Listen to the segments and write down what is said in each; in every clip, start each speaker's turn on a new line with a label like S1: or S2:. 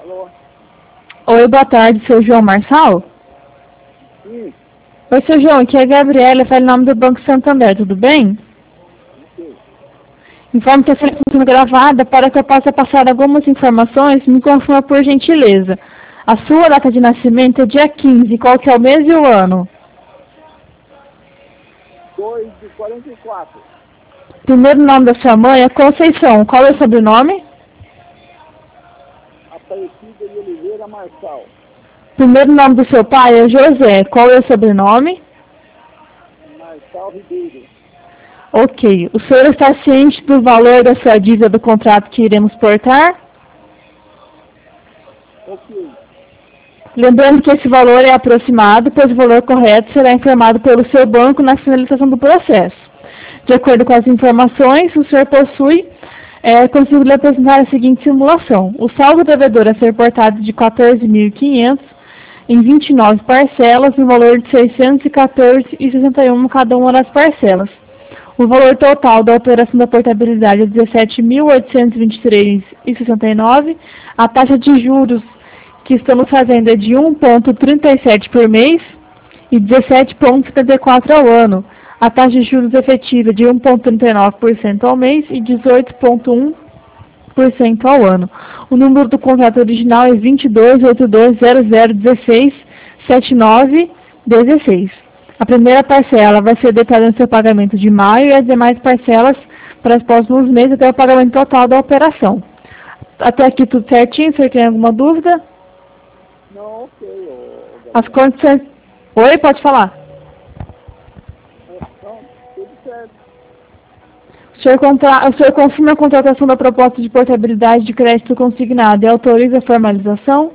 S1: Alô?
S2: Oi, boa tarde, seu João Marçal?
S1: Sim.
S2: Oi, seu João, aqui é a Gabriela, fala em nome do Banco Santander, tudo bem?
S1: Ok.
S2: Informo que a seleção está sendo gravada para que eu possa passar algumas informações, me confirma por gentileza. A sua data de nascimento é dia 15, qual que é o mês e o ano?
S1: 2 de 44.
S2: Primeiro nome da sua mãe é Conceição, qual é o sobrenome?
S1: Aparecida de Oliveira Marçal.
S2: Primeiro nome do seu pai é José, qual é o sobrenome?
S1: Marçal Ribeiro.
S2: Ok. O senhor está ciente do valor da sua dívida do contrato que iremos portar?
S1: Ok.
S2: Lembrando que esse valor é aproximado, pois o valor correto será informado pelo seu banco na finalização do processo. De acordo com as informações, o senhor possui, conseguiu lhe apresentar a seguinte simulação. O saldo devedor a ser portado de 14.500 em 29 parcelas, no valor de 614,61 cada uma das parcelas. O valor total da operação da portabilidade é 17.823,69. A taxa de juros que estamos fazendo é de 1,37 por mês e 17,74 ao ano. A taxa de juros efetiva é de 1,39% ao mês e 18,1% ao ano. O número do contrato original é 228200167916. A primeira parcela vai ser detalhada no seu pagamento de maio e as demais parcelas para os próximos meses até o pagamento total da operação. Até aqui tudo certinho? Você tem alguma dúvida?
S1: Não, ok,
S2: As
S1: Gabriela.
S2: condições... Oi, pode falar.
S1: Não, tudo certo.
S2: O senhor confirma a contratação da proposta de portabilidade de crédito consignado e autoriza a formalização?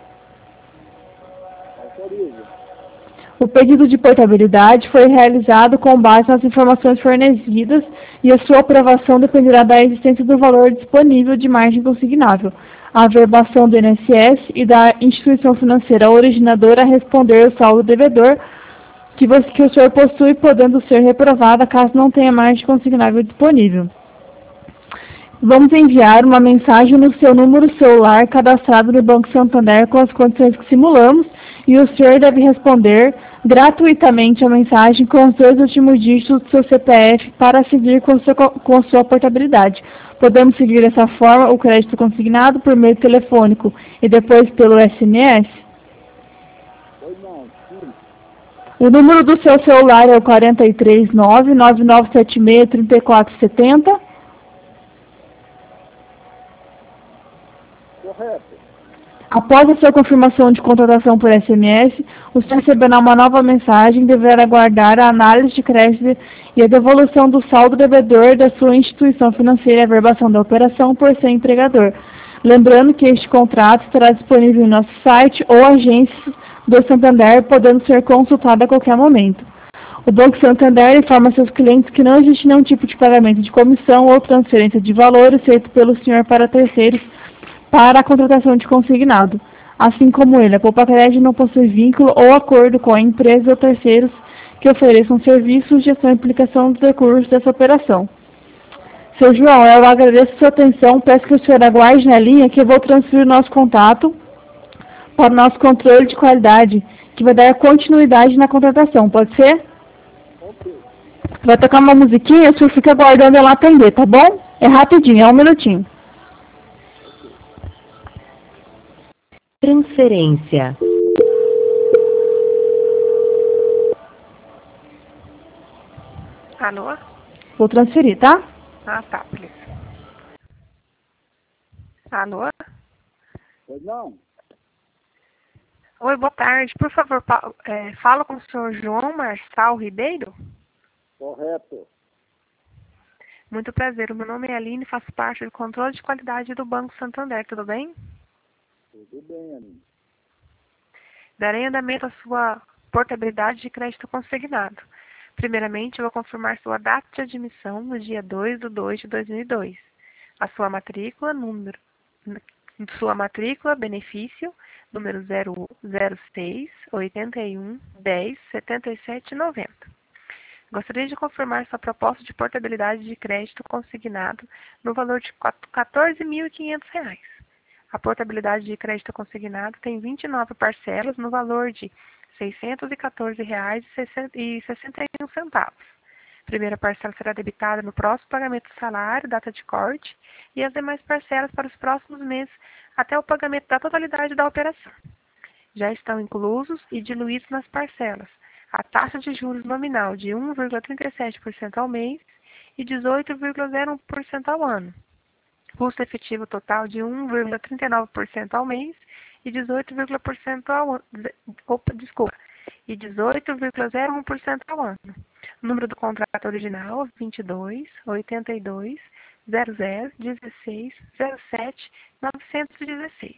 S1: Autorizo.
S2: O pedido de portabilidade foi realizado com base nas informações fornecidas e a sua aprovação dependerá da existência do valor disponível de margem consignável, a averbação do INSS e da instituição financeira originadora a responder o saldo devedor que o senhor possui, podendo ser reprovada caso não tenha margem consignável disponível. Vamos enviar uma mensagem no seu número celular cadastrado no Banco Santander com as condições que simulamos e o senhor deve responder gratuitamente a mensagem com os 2 últimos dígitos do seu CPF para seguir com sua portabilidade. Podemos seguir dessa forma o crédito consignado por meio telefônico e depois pelo SMS?
S1: Pois não, sim.
S2: O número do seu celular é o 439-9976-3470.
S1: Correto.
S2: Após a sua confirmação de contratação por SMS, o senhor receberá uma nova mensagem e deverá aguardar a análise de crédito e a devolução do saldo devedor da sua instituição financeira e a averbação da operação por seu empregador. Lembrando que este contrato estará disponível em nosso site ou agências do Santander, podendo ser consultado a qualquer momento. O Banco Santander informa seus clientes que não existe nenhum tipo de pagamento de comissão ou transferência de valores feito pelo senhor para terceiros para a contratação de consignado. Assim como ele, a Poupa-Crédito não possui vínculo ou acordo com a empresa ou terceiros que ofereçam serviços, gestão e aplicação dos recursos dessa operação. Seu João, eu agradeço a sua atenção, peço que o senhor aguarde na linha que eu vou transferir o nosso contato para o nosso controle de qualidade, que vai dar continuidade na contratação, pode ser?
S1: Ok.
S2: Vai tocar uma musiquinha, o senhor fica aguardando ela atender, tá bom? É rapidinho, é 1 minutinho.
S1: Ok.
S3: Transferência.
S4: Alô?
S2: Vou transferir, tá?
S4: Ah, tá, beleza. Alô?
S1: Pois não.
S4: Oi, boa tarde. Por favor, fala com o senhor João Marçal Ribeiro?
S1: Correto.
S4: Muito prazer, o meu nome é Aline e faço parte do controle de qualidade do Banco Santander, tudo bem?
S1: Tudo bem, Aline.
S4: Darei andamento à sua portabilidade de crédito consignado. Primeiramente, eu vou confirmar sua data de admissão no dia 2/2/2002. A sua matrícula, benefício, número 006-81-10-77-90. Gostaria de confirmar sua proposta de portabilidade de crédito consignado no valor de R$ 14.500. A portabilidade de crédito consignado tem 29 parcelas no valor de R$ 614,61. Primeira parcela será debitada no próximo pagamento do salário, data de corte, e as demais parcelas para os próximos meses até o pagamento da totalidade da operação. Já estão inclusos e diluídos nas parcelas a taxa de juros nominal de 1,37% ao mês e 18,01% ao ano. Custo efetivo total de 1,39% ao mês e 18,01% ao ano. E 18,01% ao ano. Número do contrato original 22 82 00 16 07 916.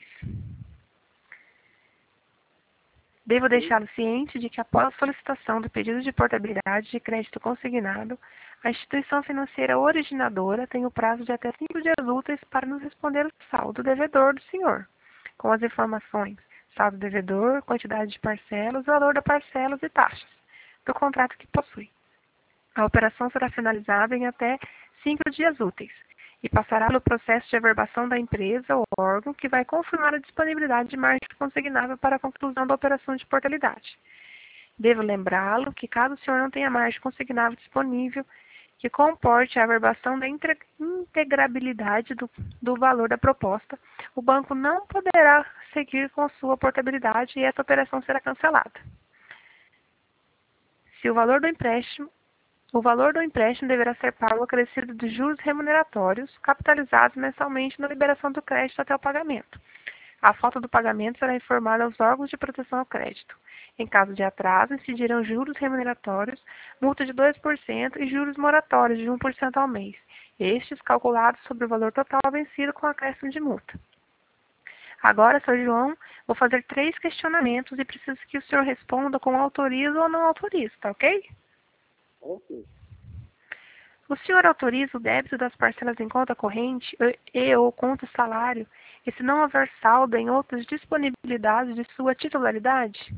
S4: Devo deixá-lo ciente de que após a solicitação do pedido de portabilidade de crédito consignado, a instituição financeira originadora tem o prazo de até 5 dias úteis para nos responder o saldo devedor do senhor, com as informações saldo devedor, quantidade de parcelas, valor da parcelas e taxas do contrato que possui. A operação será finalizada em até 5 dias úteis e passará pelo processo de averbação da empresa ou órgão que vai confirmar a disponibilidade de margem consignável para a conclusão da operação de portabilidade. Devo lembrá-lo que, caso o senhor não tenha margem consignável disponível que comporte a averbação da integrabilidade do valor da proposta, o banco não poderá seguir com sua portabilidade e essa operação será cancelada. Se o valor do empréstimo deverá ser pago acrescido de juros remuneratórios, capitalizados mensalmente na liberação do crédito até o pagamento. A falta do pagamento será informada aos órgãos de proteção ao crédito. Em caso de atraso, incidirão juros remuneratórios, multa de 2% e juros moratórios de 1% ao mês, estes calculados sobre o valor total vencido com acréscimo de multa. Agora, Sr. João, vou fazer 3 questionamentos e preciso que o senhor responda com autoriza ou não autoriza, tá ok?
S1: Ok.
S4: O senhor autoriza o débito das parcelas em conta corrente e ou conta salário, e se não houver saldo em outras disponibilidades de sua titularidade?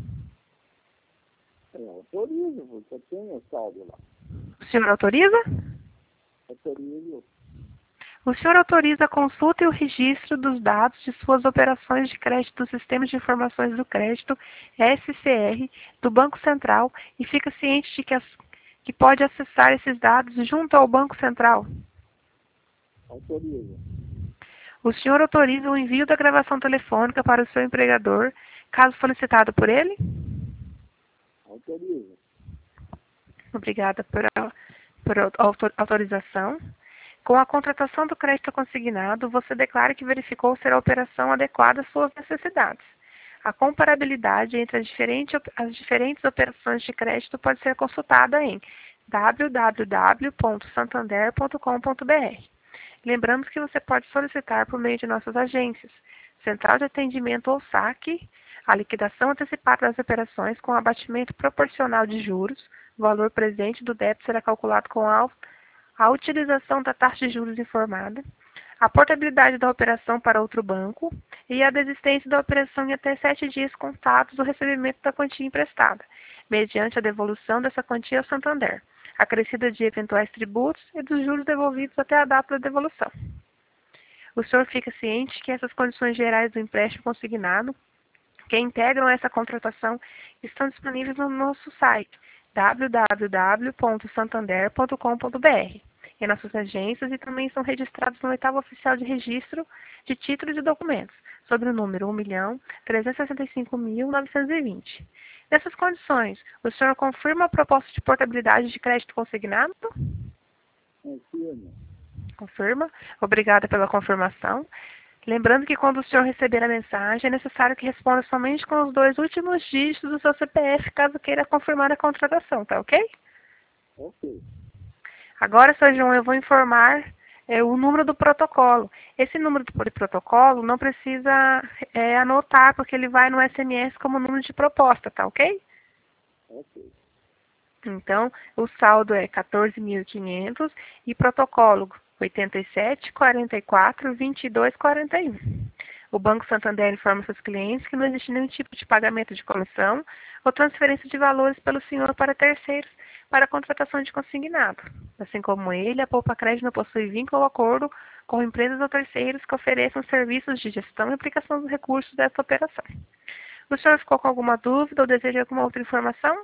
S1: Autorizo, porque tem o saldo lá.
S4: O senhor autoriza?
S1: Autorizo.
S4: O senhor autoriza a consulta e o registro dos dados de suas operações de crédito do Sistema de Informações do Crédito, SCR, do Banco Central, e fica ciente de que pode acessar esses dados junto ao Banco Central?
S1: Autorizo.
S4: O senhor autoriza o envio da gravação telefônica para o seu empregador, caso solicitado por ele?
S1: Autorizo.
S4: Obrigada por autorização. Com a contratação do crédito consignado, você declara que verificou ser a operação adequada às suas necessidades. A comparabilidade entre as diferentes operações de crédito pode ser consultada em www.santander.com.br. Lembramos que você pode solicitar por meio de nossas agências, Central de Atendimento ou SAC, a liquidação antecipada das operações com abatimento proporcional de juros. O valor presente do débito será calculado com a utilização da taxa de juros informada, a portabilidade da operação para outro banco e a desistência da operação em até 7 dias contados do recebimento da quantia emprestada, mediante a devolução dessa quantia ao Santander, acrescida de eventuais tributos e dos juros devolvidos até a data da devolução. O senhor fica ciente que essas condições gerais do empréstimo consignado, que integram essa contratação, estão disponíveis no nosso site www.santander.com.br, em nossas agências, e também são registrados no 8º Oficial de Registro de Títulos e Documentos, sob o número 1.365.920. Nessas condições, o senhor confirma a proposta de portabilidade de crédito consignado?
S1: Confirma.
S4: Confirma. Obrigada pela confirmação. Lembrando que quando o senhor receber a mensagem, é necessário que responda somente com os 2 últimos dígitos do seu CPF, caso queira confirmar a contratação, tá ok?
S1: Ok.
S4: Agora, Sr. João, eu vou informar o número do protocolo. Esse número do protocolo não precisa anotar, porque ele vai no SMS como número de proposta, tá ok?
S1: Ok.
S4: Então, o saldo é 14.500 e protocolo 87 44 22 41. O Banco Santander informa seus clientes que não existe nenhum tipo de pagamento de comissão ou transferência de valores pelo senhor para terceiros para a contratação de consignado. Assim como ele, a Poupa Crédito não possui vínculo ou acordo com empresas ou terceiros que ofereçam serviços de gestão e aplicação dos recursos dessa operação. O senhor ficou com alguma dúvida ou deseja alguma outra informação?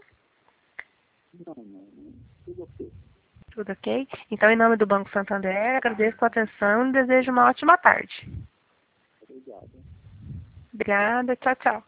S1: Não. Tudo ok.
S4: Tudo ok? Então, em nome do Banco Santander, agradeço a atenção e desejo uma ótima tarde.
S1: Obrigado.
S4: Obrigada. Tchau, tchau.